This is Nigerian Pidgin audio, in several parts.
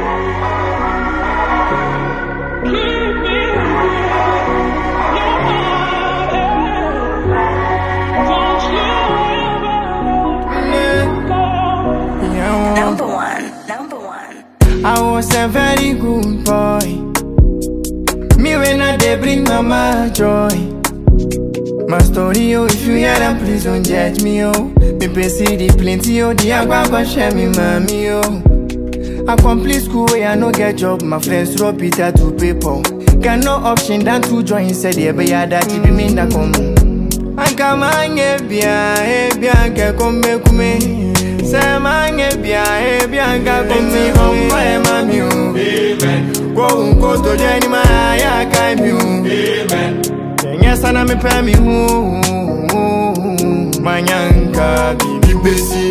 Number one. I was a very good boy. Me when I dey bring mama joy. My story, oh, if you hear them, please don't judge me, oh. Me pay see the plenty, oh, the agua share me, mommy, oh. I complete school where I no get job, my friends rob Peter to paper. Got no option than to join, said the baby that you be me na come. I come on, ebia, come make me. Say man, ebia, come me home, my mommy, oh. Amen. Go to Jenny, my eye, can't you? Amen. Yes, and I'm a pammy, Manyanka, bibi besi,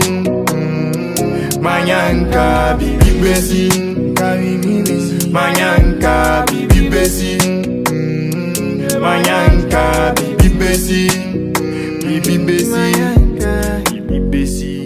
Manyanka, bibi besi, Manyanka, bibi besi, Manyanka, bibi besi, bibi besi, bibi besi.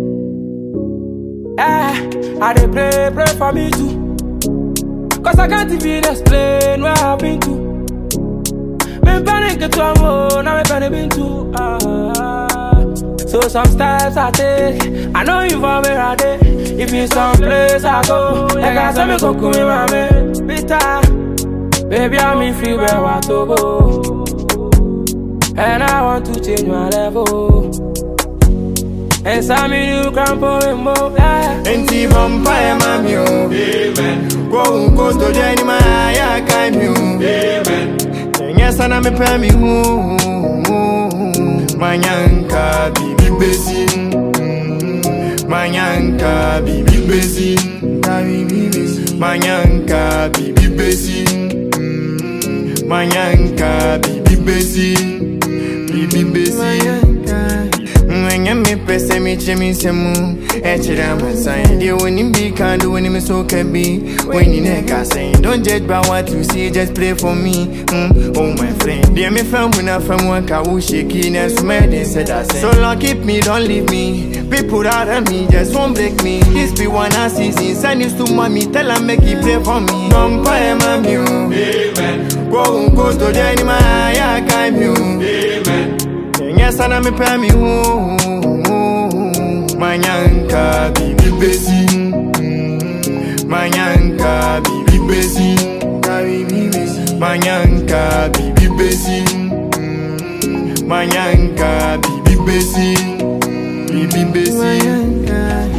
I dey pray for me too, 'cause I can't even explain where I've been to. Me panic to amo, now me panic been too. So some steps I take, I know you for where I dey. If you some place I go, like I say me go come with my bitter. Baby I'm in free where I to go, and I want to change my level. And some new campo in more. And see vampire mammy, oh. Amen. Go to Jenny, my eye, can't you? Amen. Yes, and I'm a pammy, Manyanka, bibi besi, Manyanka, bibi besi, Manyanka, bibi besi, Manyanka, bibi besi, bibi besi. When you me press me, Jimmy Semu, Echira, my sign. Dear, when you be can't do when you so can be. When you neck, I say, don't judge by what you see, just pray for me. Oh, my friend, dear me from when I from work, I will shake in as mad said I say. So long, keep me, don't leave me. People out of me, just won't break me. This be one I see, send you to mommy, tell her make it pray for me. Vampire mammy, amen. Go to the animal, I can't you. Amen. Yes, and I'm a pammy, Manyanka, bibi besi, Manyanka, bibi besi, Manyanka, bibi besi, Manyanka, bibi besi, bibi besi.